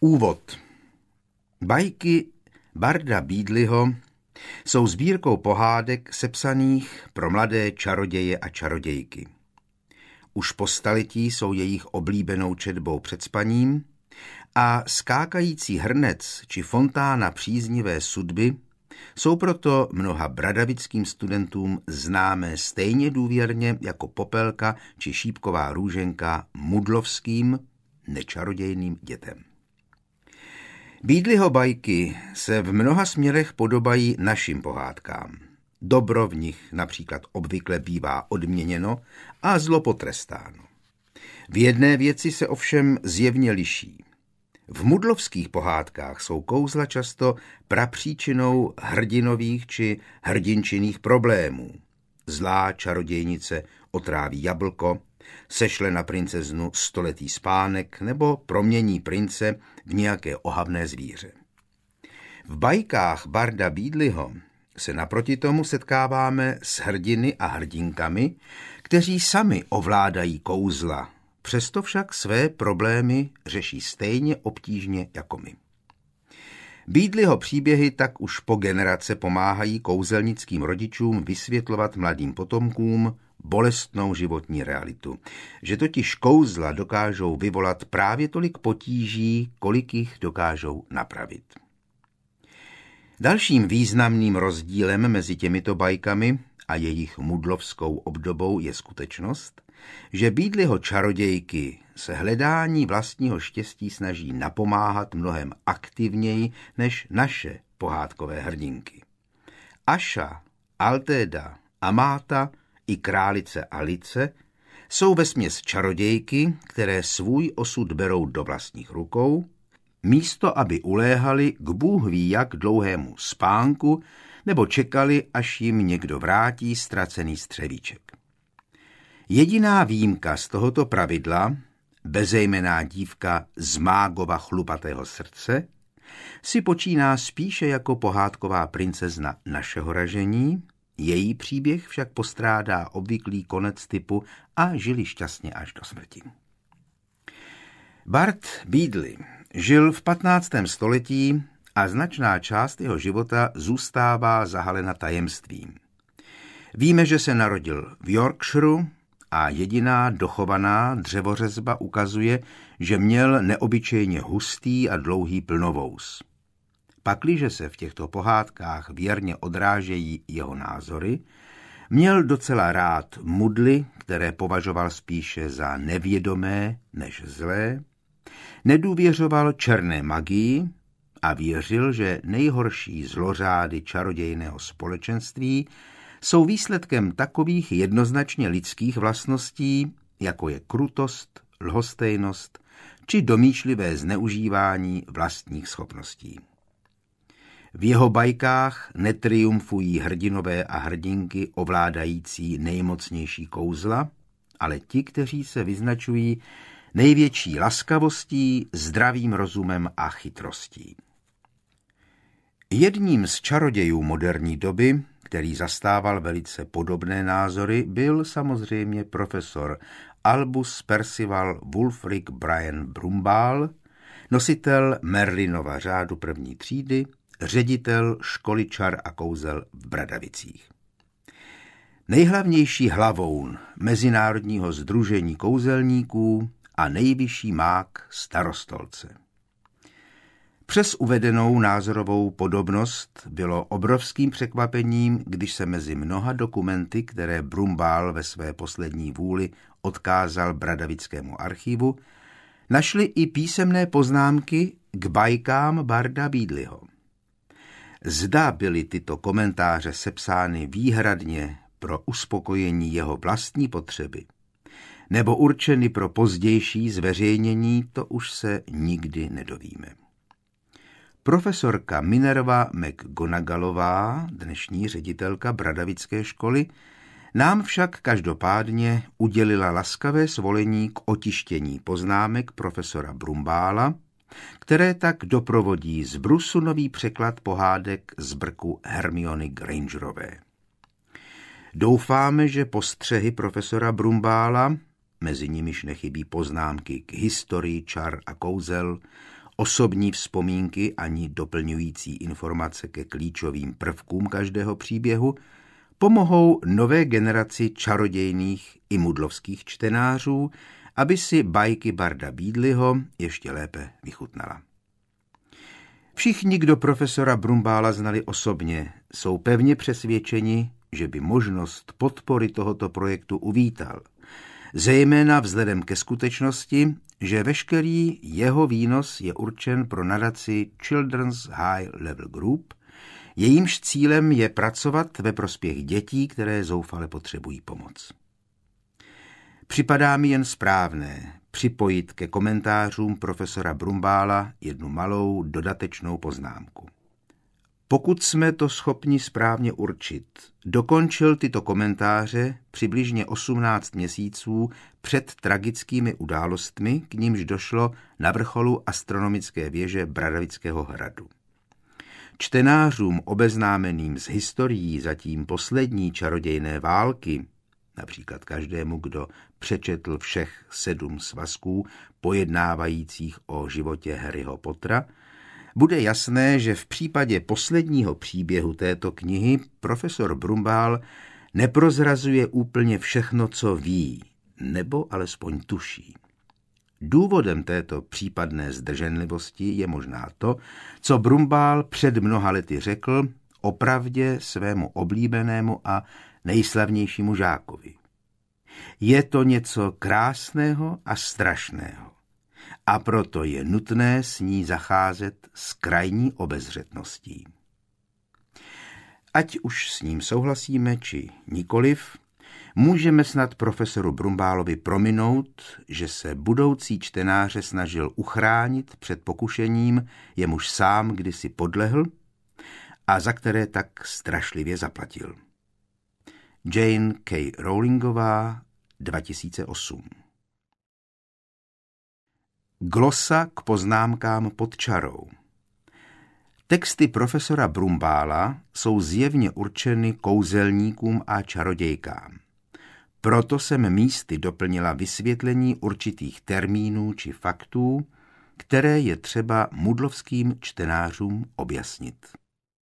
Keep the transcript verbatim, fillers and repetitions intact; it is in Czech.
Úvod. Bajky Barda Beedleyho jsou sbírkou pohádek sepsaných pro mladé čaroděje a čarodějky. Už po staletí jsou jejich oblíbenou četbou před spaním a skákající hrnec či fontána příznivé sudby jsou proto mnoha bradavickým studentům známé stejně důvěrně jako Popelka či Šípková růženka mudlovským, nečarodějným dětem. Beedleyho bajky se v mnoha směrech podobají našim pohádkám. Dobro v nich například obvykle bývá odměněno a zlo potrestáno. V jedné věci se ovšem zjevně liší. V mudlovských pohádkách jsou kouzla často prapříčinou hrdinových či hrdinčinných problémů. Zlá čarodějnice otráví jablko, sešle na princeznu stoletý spánek nebo promění prince v nějaké ohavné zvíře. V bajkách Barda Beedleyho se naproti tomu setkáváme s hrdiny a hrdinkami, kteří sami ovládají kouzla, přesto však své problémy řeší stejně obtížně jako my. Beedleyho příběhy tak už po generace pomáhají kouzelnickým rodičům vysvětlovat mladým potomkům bolestnou životní realitu, že totiž kouzla dokážou vyvolat právě tolik potíží, kolik jich dokážou napravit. Dalším významným rozdílem mezi těmito bajkami a jejich mudlovskou obdobou je skutečnost, že Beedleyho čarodějky se hledání vlastního štěstí snaží napomáhat mnohem aktivněji než naše pohádkové hrdinky. Aša, Altéda, Amáta i králice Alice jsou vesměs čarodějky, které svůj osud berou do vlastních rukou, místo aby uléhali k bůh ví jak dlouhému spánku nebo čekali, až jim někdo vrátí ztracený střevíček. Jediná výjimka z tohoto pravidla, bezejmenná dívka z Mágova chlupatého srdce, si počíná spíše jako pohádková princezna našeho ražení, její příběh však postrádá obvyklý konec typu a žili šťastně až do smrti. Bard Beedley žil v patnáctém století a značná část jeho života zůstává zahalena tajemstvím. Víme, že se narodil v Yorkshireu a jediná dochovaná dřevořezba ukazuje, že měl neobyčejně hustý a dlouhý plnovous. Pakliže se v těchto pohádkách věrně odrážejí jeho názory, měl docela rád mudly, které považoval spíše za nevědomé než zlé, nedůvěřoval černé magii a věřil, že nejhorší zlořády čarodějného společenství jsou výsledkem takových jednoznačně lidských vlastností, jako je krutost, lhostejnost či domýšlivé zneužívání vlastních schopností. V jeho bajkách netriumfují hrdinové a hrdinky ovládající nejmocnější kouzla, ale ti, kteří se vyznačují největší laskavostí, zdravým rozumem a chytrostí. Jedním z čarodějů moderní doby, který zastával velice podobné názory, byl samozřejmě profesor Albus Percival Wulfric Brian Brumbál, nositel Merlinova řádu první třídy, ředitel školy čar a kouzel v Bradavicích. Nejhlavnější hlavoun Mezinárodního sdružení kouzelníků a nejvyšší mák Starostolce. Přes uvedenou názorovou podobnost bylo obrovským překvapením, když se mezi mnoha dokumenty, které Brumbál ve své poslední vůli odkázal Bradavickému archivu, našly i písemné poznámky k bajkám Barda Beedleyho. Zda byly tyto komentáře sepsány výhradně pro uspokojení jeho vlastní potřeby, nebo určeny pro pozdější zveřejnění, to už se nikdy nedovíme. Profesorka Minerva McGonagallová, dnešní ředitelka Bradavické školy, nám však každopádně udělila laskavé svolení k otištění poznámek profesora Brumbála, které tak doprovodí z brusu nový překlad pohádek z brku Hermiony Grangerové. Doufáme, že postřehy profesora Brumbála, mezi nimiž nechybí poznámky k historii čar a kouzel, osobní vzpomínky ani doplňující informace ke klíčovým prvkům každého příběhu pomohou nové generaci čarodějných i mudlovských čtenářů, aby si bajky Barda Beedleyho ještě lépe vychutnala. Všichni, kdo profesora Brumbála znali osobně, jsou pevně přesvědčeni, že by možnost podpory tohoto projektu uvítal, zejména vzhledem ke skutečnosti, že veškerý jeho výnos je určen pro nadaci Children's High Level Group, jejímž cílem je pracovat ve prospěch dětí, které zoufale potřebují pomoc. Připadá mi jen správné připojit ke komentářům profesora Brumbála jednu malou dodatečnou poznámku. Pokud jsme to schopni správně určit, dokončil tyto komentáře přibližně osmnáct měsíců před tragickými událostmi, k nímž došlo na vrcholu astronomické věže Bradavického hradu. Čtenářům obeznámeným s historií zatím poslední čarodějné války, například každému, kdo přečetl všech sedm svazků pojednávajících o životě Harryho Pottera, bude jasné, že v případě posledního příběhu této knihy profesor Brumbál neprozrazuje úplně všechno, co ví, nebo alespoň tuší. Důvodem této případné zdrženlivosti je možná to, co Brumbál před mnoha lety řekl o pravdě svému oblíbenému a nejslavnějšímu žákovi. Je to něco krásného a strašného a proto je nutné s ní zacházet s krajní obezřetností. Ať už s ním souhlasíme, či nikoliv, můžeme snad profesoru Brumbálovi prominout, že se budoucí čtenáře snažil uchránit před pokušením, jemuž sám kdysi podlehl a za které tak strašlivě zaplatil. Jane K. Rowlingová, dva tisíce osm. Glosa k poznámkám pod čarou. Texty profesora Brumbála jsou zjevně určeny kouzelníkům a čarodějkám. Proto jsem místy doplnila vysvětlení určitých termínů či faktů, které je třeba mudlovským čtenářům objasnit.